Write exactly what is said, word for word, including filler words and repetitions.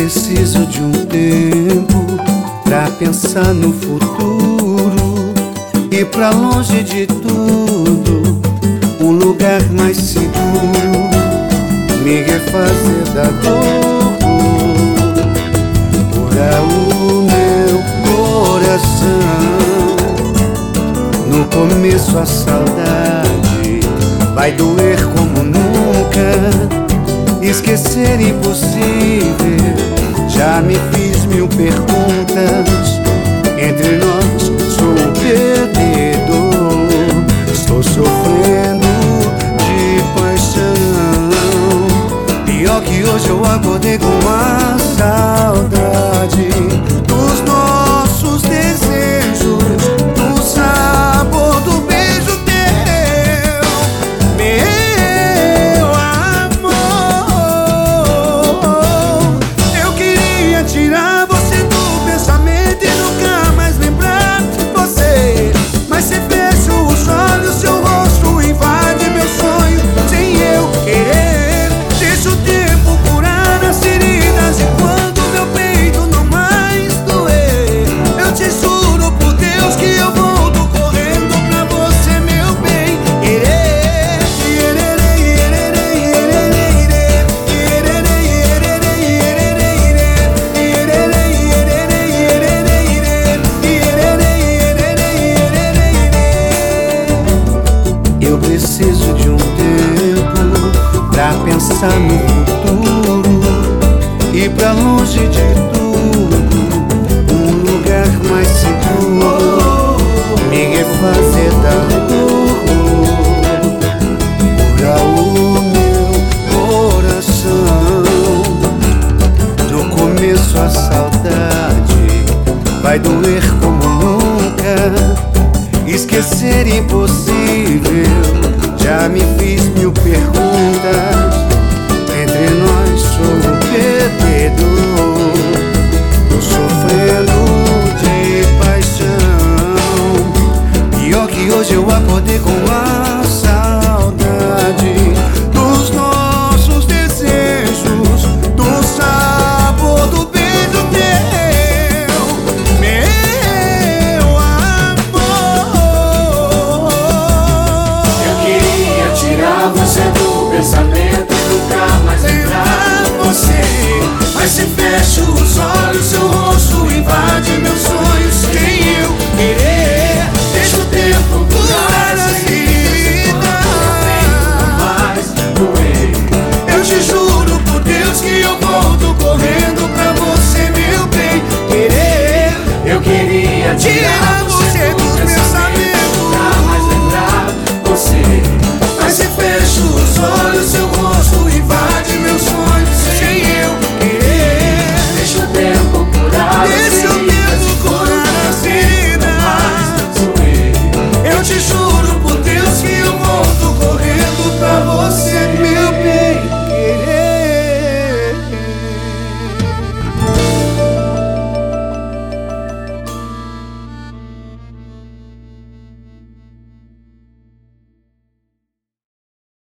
preciso de um tempo pra pensar no futuro e pra longe de tudo, um lugar mais seguro, me refazer da dor, curar o meu coração. No começo a saudade vai doer como nunca. Esquecer impossível, já me fiz mil perguntas. Entre nós sou um perdedor, estou sofrendo de paixão. Pior que hoje eu acordei com a saudade dos nossos desejos, do sabor do beijo teu, meu amor. Eu queria tirar você do pensamento e nunca mais lembrar você, mas você fecha os olhos, seu rosto invade meu sonho sem eu querer. Deixa o tempo curar as feridas e quando meu peito não mais doer, eu te juro por Deus que eu volto correndo pra você, meu bem. Irê, irê, irê, eu preciso de um tempo pra pensar no futuro e pra longe de tudo, um lugar mais seguro, me refazer da dor, curar o meu coração. No começo a saudade vai doer como nunca. Esquecer impossível, já me fiz mil perguntas. Entre nós sou um perdedor, tô sofrendo de paixão. Pior que hoje eu acordei com a saudade dos nossos desejos, do sabor do beijo teu, meu amor. Eu queria tirar você do pensamento